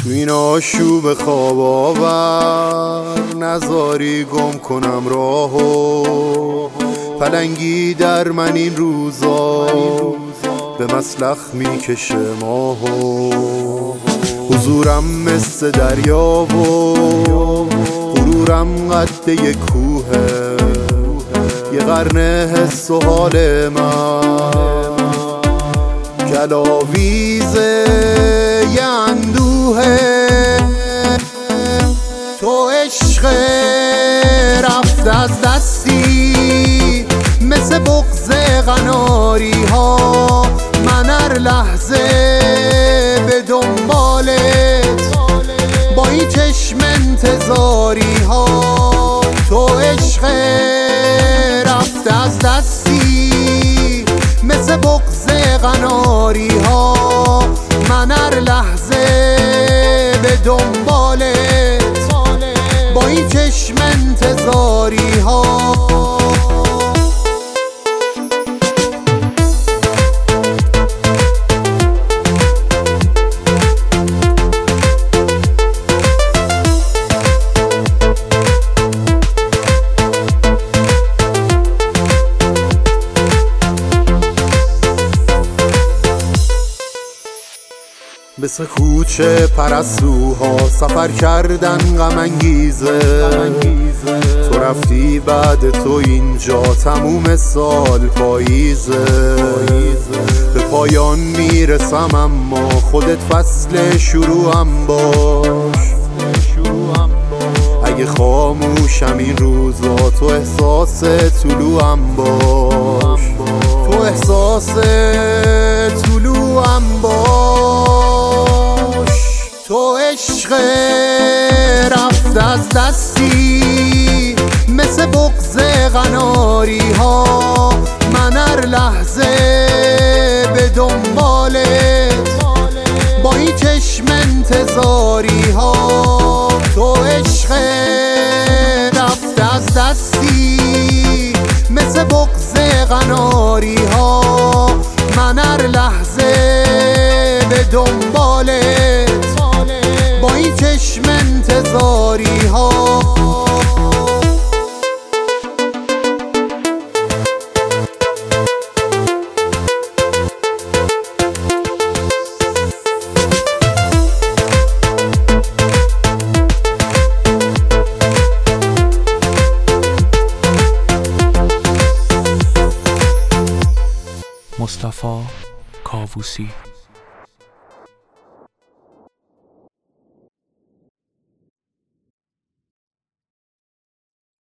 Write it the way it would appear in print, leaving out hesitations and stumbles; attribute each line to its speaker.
Speaker 1: تو این آشوب خواب آور نذاری گم کنم راهو، پلنگی در من این روزا به مسلخ میکشه ماهو. حضورم مثل دریا و غرورم قد یک کوهه، یه قرن حس و حال من گلاویزه یه اندوهه. تو عشق رفت از دستی مثل بغض قناری ها، من هر لحظه به دنبالت با این چشم انتظاری ها. تو عشق رفت از دستی مثل بغض قناری ها، من هر لحظه به دنبالت با این چشم انتظاری ها. مثل کوچه پرستوها سفر کردن غم انگیزه، تو رفتی بعد تو اینجا تموم سال پاییزه. به پایان میرسم اما خودت فصل شروعم باش، اگه خاموشم این روزا تو احساس طلوعم باش، تو احساس طلوعم باش. تو عشق رفت از دستی مثل بغض قناری ها، من هر لحظه به دنبالت با این چشم انتظاری ها. تو عشق رفت از دستی مثل بغض قناری ها، من هر لحظه به دنبالت با این چشم انتظاری ها.
Speaker 2: مصطفی کاووسی